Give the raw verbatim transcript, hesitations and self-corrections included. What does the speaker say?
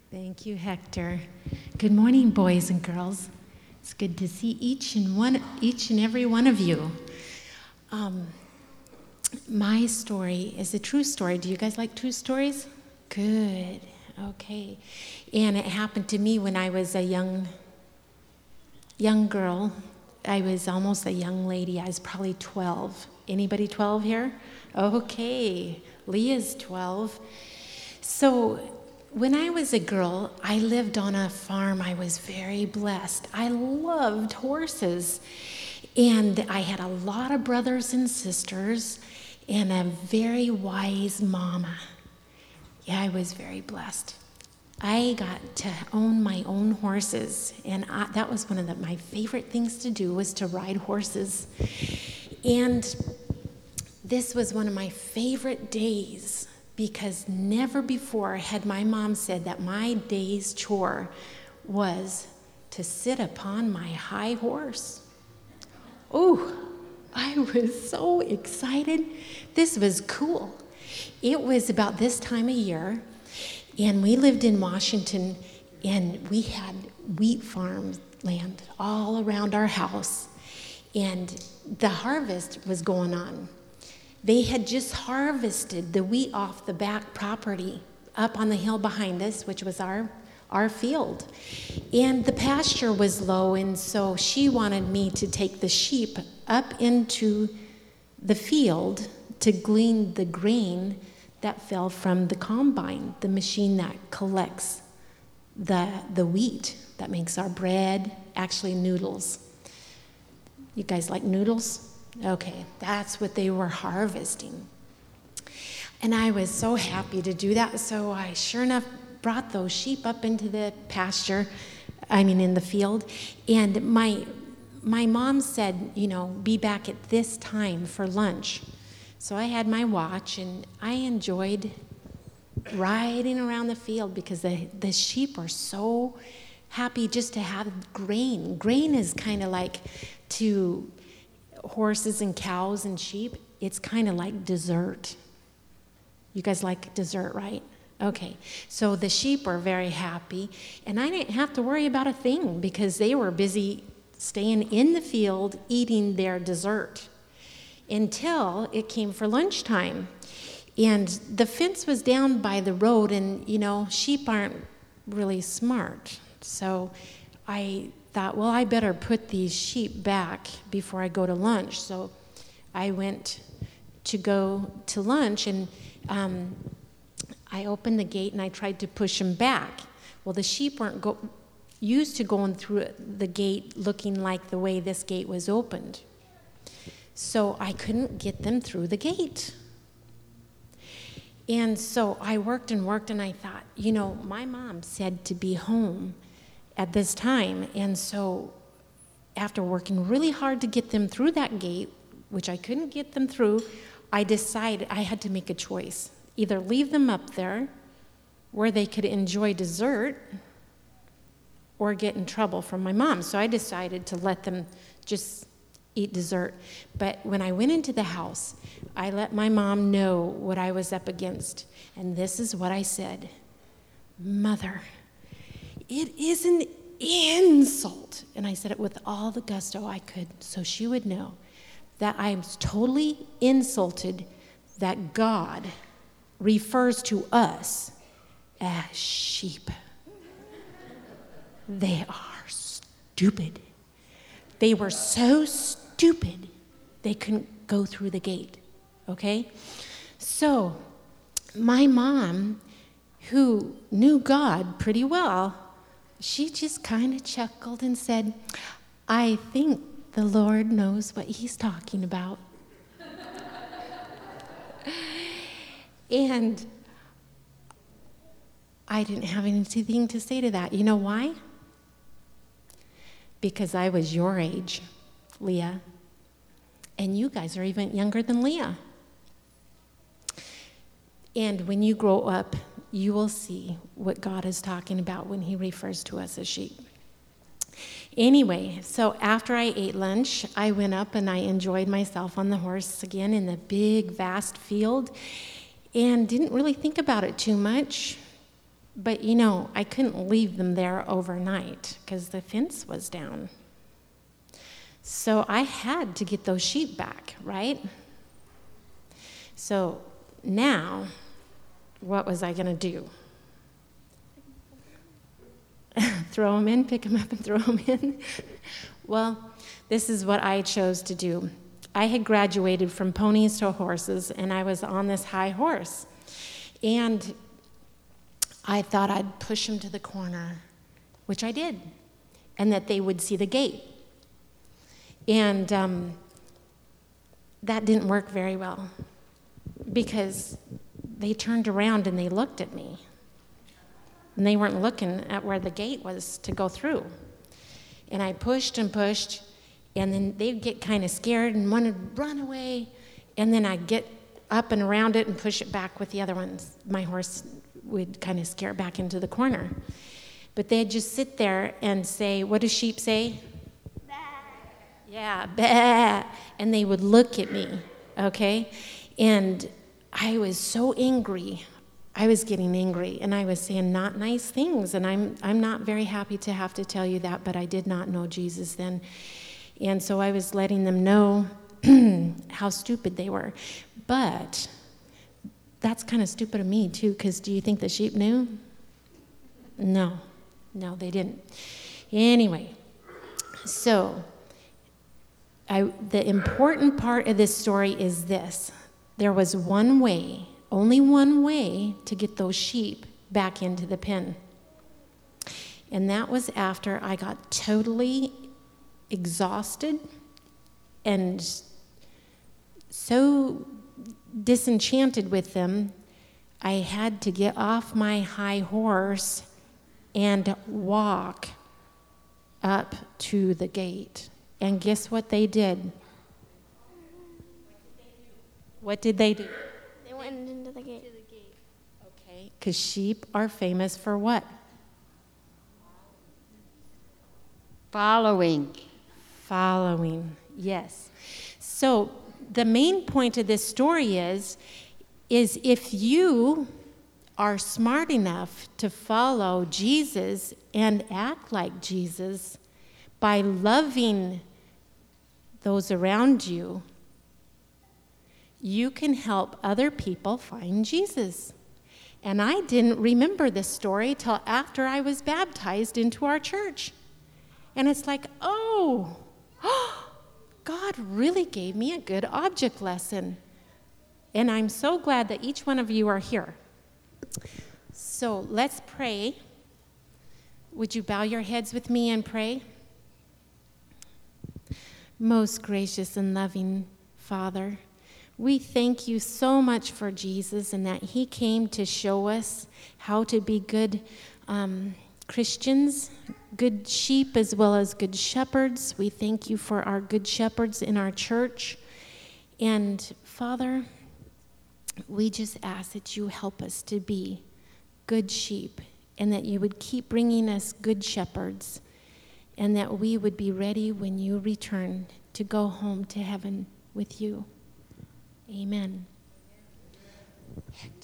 Thank you, Hector. Good morning, boys and girls. It's good to see each and one, each and every one of you. Um, my story is a true story. Do you guys like true stories? Good. Okay. And it happened to me when I was a young, young girl. I was almost a young lady. I was probably twelve. Anybody twelve here? Okay. Leah's twelve. So when I was a girl, I lived on a farm. I was very blessed. I loved horses. And I had a lot of brothers and sisters and a very wise mama. Yeah, I was very blessed. I got to own my own horses. And I, that was one of the, my favorite things to do, was to ride horses. And this was one of my favorite days, because never before had my mom said that my day's chore was to sit upon my high horse. Oh, I was so excited. This was cool. It was about this time of year, and we lived in Washington, and we had wheat farm land all around our house, and the harvest was going on. They had just harvested the wheat off the back property up on the hill behind us, which was our, our field. And the pasture was low, and so she wanted me to take the sheep up into the field to glean the grain that fell from the combine, the machine that collects the, the wheat that makes our bread, actually noodles. You guys like noodles? Okay, that's what they were harvesting. And I was so happy to do that. So I sure enough brought those sheep up into the pasture, I mean in the field. And my my mom said, you know, be back at this time for lunch. So I had my watch, and I enjoyed riding around the field because the, the sheep are so happy just to have grain. Grain is kind of like, to horses and cows and sheep, it's kind of like dessert. You guys like dessert, right? Okay, so the sheep are very happy, and I didn't have to worry about a thing because they were busy staying in the field eating their dessert until it came for lunchtime. And the fence was down by the road, and, you know, sheep aren't really smart. So I thought, well, I better put these sheep back before I go to lunch. So I went to go to lunch, and um, I opened the gate, and I tried to push them back. Well, the sheep weren't go- used to going through the gate looking like the way this gate was opened. So I couldn't get them through the gate. And so I worked and worked, and I thought, you know, my mom said to be home at this time. And so after working really hard to get them through that gate, which I couldn't get them through, I decided I had to make a choice. Either leave them up there where they could enjoy dessert or get in trouble from my mom. So I decided to let them just eat dessert. But when I went into the house, I let my mom know what I was up against. And this is what I said: Mother, it is an insult. And I said it with all the gusto I could, so she would know that I was totally insulted that God refers to us as sheep. They are stupid. They were so stupid, they couldn't go through the gate, okay? So my mom, who knew God pretty well, she just kind of chuckled and said, I think the Lord knows what he's talking about. And I didn't have anything to say to that. You know why? Because I was your age, Leah, and you guys are even younger than Leah. And when you grow up, you will see what God is talking about when he refers to us as sheep. Anyway, so after I ate lunch, I went up and I enjoyed myself on the horse again in the big, vast field, and didn't really think about it too much. But, you know, I couldn't leave them there overnight because the fence was down. So I had to get those sheep back, right? So now, what was I going to do? Throw them in, pick them up and throw them in? Well, this is what I chose to do. I had graduated from ponies to horses, and I was on this high horse. And I thought I'd push them to the corner, which I did, and that they would see the gate. And um, that didn't work very well because they turned around and they looked at me. And they weren't looking at where the gate was to go through. And I pushed and pushed, and then they'd get kind of scared and wanted to run away. And then I'd get up and around it and push it back with the other ones. My horse would kind of scare back into the corner. But they'd just sit there and say, what do sheep say? Bah. Yeah, bah. And they would look at me, okay? And I was so angry. I was getting angry, and I was saying not nice things, and I'm I'm not very happy to have to tell you that, but I did not know Jesus then. And so I was letting them know how stupid they were. But that's kind of stupid of me, too, because do you think the sheep knew? No. No, they didn't. Anyway, so I, the important part of this story is this. There was one way, only one way to get those sheep back into the pen. And that was after I got totally exhausted and so disenchanted with them, I had to get off my high horse and walk up to the gate. And guess what they did? What did they do? They went into the gate. Okay, because sheep are famous for what? Following. Following, yes. So the main point of this story is, is if you are smart enough to follow Jesus and act like Jesus by loving those around you, you can help other people find Jesus. And I didn't remember this story till after I was baptized into our church. And it's like, oh, God really gave me a good object lesson. And I'm so glad that each one of you are here. So let's pray. Would you bow your heads with me and pray? Most gracious and loving Father, we thank you so much for Jesus and that he came to show us how to be good um, Christians, good sheep as well as good shepherds. We thank you for our good shepherds in our church. And Father, we just ask that you help us to be good sheep and that you would keep bringing us good shepherds and that we would be ready when you return to go home to heaven with you. Amen.